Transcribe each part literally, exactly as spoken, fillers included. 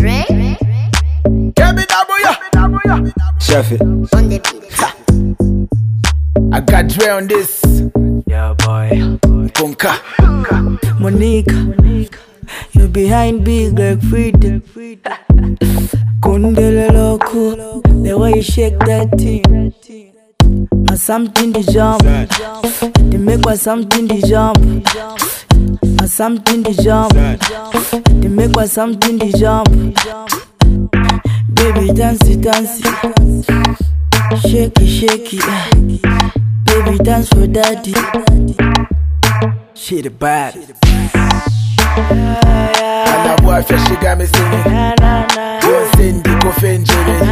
Chef it. I got Dre on this. Yeah, boy. Punka. Monica, you behind big like Freedom. Kundele loco, the way you shake that thing. And something to jump, they make what something to jump. And something to jump, they make what something to jump. Baby, dance it, dance it, shake it, shake it. Baby, dance for daddy. She the bad. And that boy, she got me singing. Yo, Cindy, go fenjere.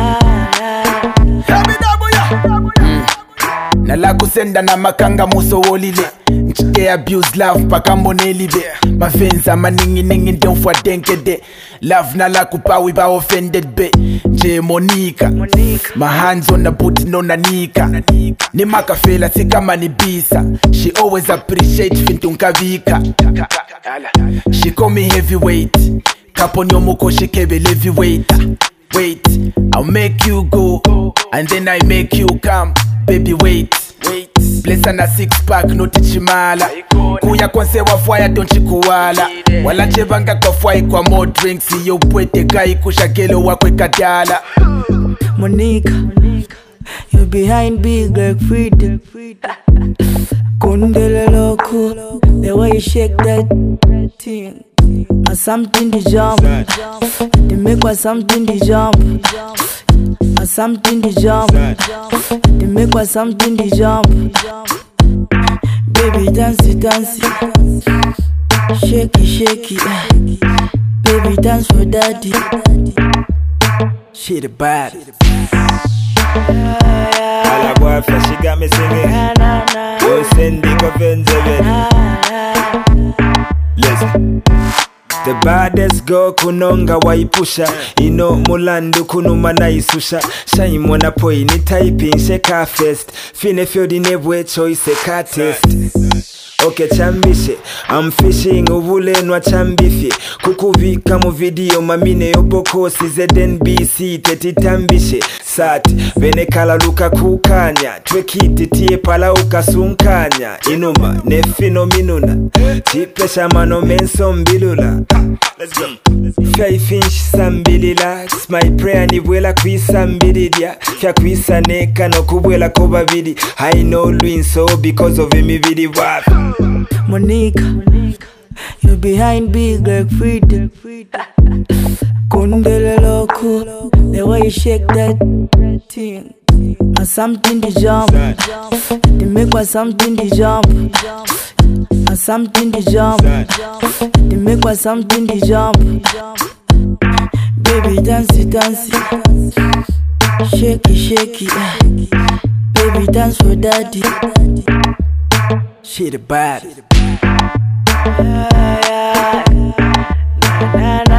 Nala kusenda na makanga muso wolile. Nchike abuse love pakambo nelibe. Mafenza maningi ningi ndonfwa denkede. Love nala kupawi ba offended be. J Monica, my hands on the booty no nanika. Ni makafela sika manibisa. She always appreciate fintunkavika. She call me heavyweight. Kaponyo moko she kebe heavyweight. Wait, I'll make you go, and then I make you come. Baby wait, wait. Bless na six pack no tichimala. Kuya kwanse wa fire don't chikuwala. Wala chebanga kwa fire kwa more drinks. Yo pwete kai kushakelo wakwe kadala. Monica, you behind big like Freedom. Kundele loco, the way you shake that thing. And something to jump, they make what something to jump. And something to jump, they make what something to jump. Baby, dance it, dance it, shake it, shake it. Baby, dance for daddy. She the bad. All I boy, she got me singing. Yo, Cindy, go fenjere. Listen. The baddest girl kunonga waipusha. Ino mulandu kunuma na isusha. Shai mwana poi ni typing sheka fest. Fine field in ebwe choice ka test. Okay chambishe, I'm fishing uvule nwa chambifye. Kukuvika mu video mamine yoboko si Z N B C teti tambishe. Sat, vene kala luka kukanya. Twekiti tie pala ukasunkanya. Inuma, nefino minuna. Chipesha mano menso mbilula. Let's go. Five inch sambilila. My prayer ni wela kwisa mbilidia. Fya kwisa neka no kubwela koba vidi. I know Luin so because of him vidi wap. Monica, you behind big like Freedom. Kundele loco, the way you shake that thing. And something to jump, they make what something to jump. And something to jump, they make what something to jump. Baby, dance it, dance it, shake it, shake it. Baby, dance for daddy. She the bad. Yeah, yeah. Na, na, na.